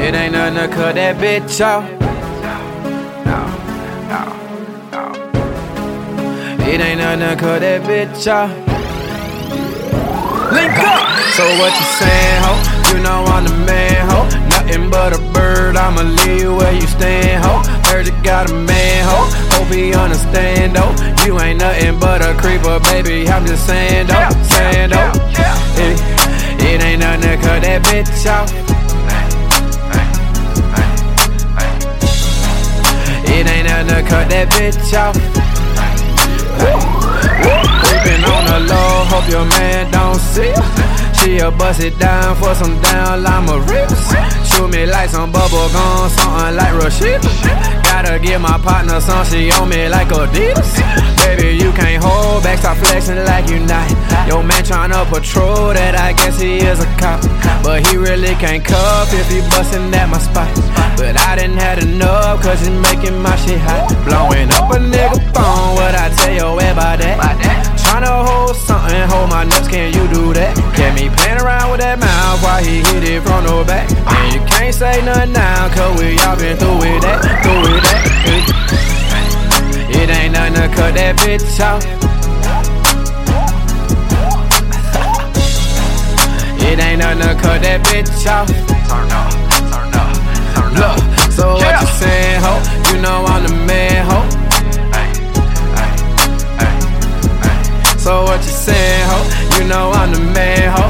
It ain't nothing to cut that bitch off. It ain't nothing to cut that bitch off. Link up! So what you saying, ho? You know I'm the man, ho. Nothing but a bird, I'ma leave you where you stand, ho. Heard you got a man, ho. Hope he understand, though. You ain't nothing but a creeper, baby, I'm just saying, though. Saying, though. It ain't nothing to cut that bitch off. It ain't nothing to cut that bitch off. Creeping on the low, hope your man don't see. She'll bust it down for some down llama rips. Shoot me like some bubble gum, something like Rashida. Gotta give my partner some, she on me like Adidas. Baby, you can't hold back, stop flexing like you not. Your man tryna patrol that, I guess he is a cop. But he really can't cuff if he bustin' at my spot. But I done had enough, cause it's making my shit hot. Blowing up a nigga phone, what I tell you about that? Tryna hold something, hold my nuts, can you do that? Get me playing around with that mouth while he hit it from the back. And you can't say nothing now, cause we all been through with that, It ain't nothing to cut that bitch off. It ain't nothing to cut that bitch off. Look, so what you saying, ho? You know I'm the man, ho. So what you saying, ho? You know I'm the man, ho.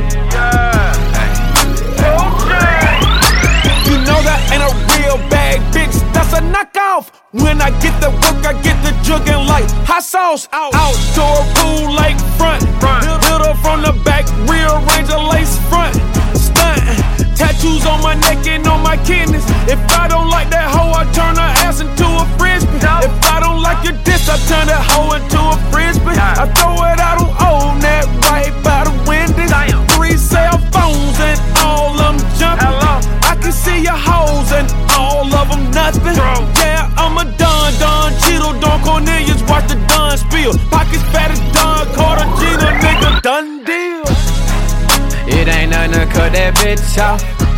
You know that ain't a real bad bitch, that's a knockoff. When I get the work, I get the jugging like hot sauce. Outdoor pool, lake front. Hit her from the back, rearrange a lace front. Stunt, tattoos on my neck and on my kidneys. If I don't like that hoe, I turn her ass into a frisbee. If I don't like your diss, I turn that hoe into a frisbee. I throw it out on old net right by the windows. 3 cell phones and all of them jumping. I can see your hoes and all of them nothing. Yeah, I'm a Don Cheeto, Don Cornelius, watch the Don spill. Pockets fat as Don Carter, Gina, nigga, done deal. It ain't nothing to cut that bitch off.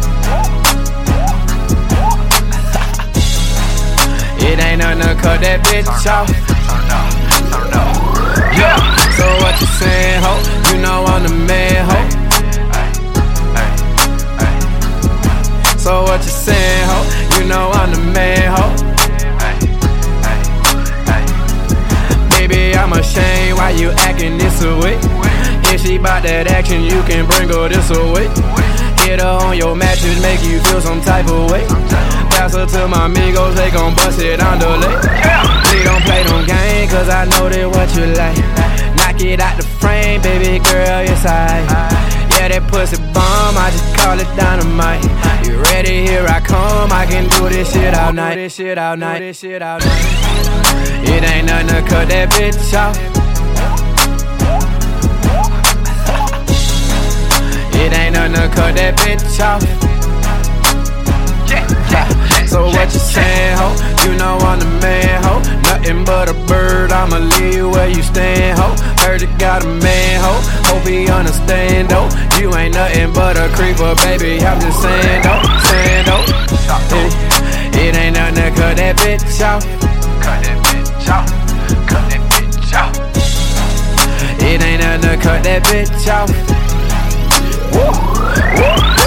It ain't nothing to cut that bitch off. Yeah, so what you saying, ho? You know I'm the man, ho. So what you saying, ho? You know I'm the man, ho. Baby, I'm ashamed why you acting this away. If she bout that action, you can bring her this away. Hit her on your mattress, make you feel some type of way. Pass her to my amigos, they gon' bust it on the lake. Please don't play them games, cause I know that what you like. Knock it out the frame, baby girl, yes I. Yeah, that pussy bomb, I just call it dynamite. You ready, here I come, I can do this shit all night. It ain't nothing to cut that bitch off. It ain't nothing to cut that bitch off. So what you saying, ho? You know I'm the man, ho. Nothing but a bird, I'ma leave you where you stand, ho. Heard you got a man, ho. Hope he understand, though. You ain't nothing but a creeper, baby, I'm just saying, though. It ain't nothing to cut that bitch off. It ain't nothing to cut that bitch off. Woo.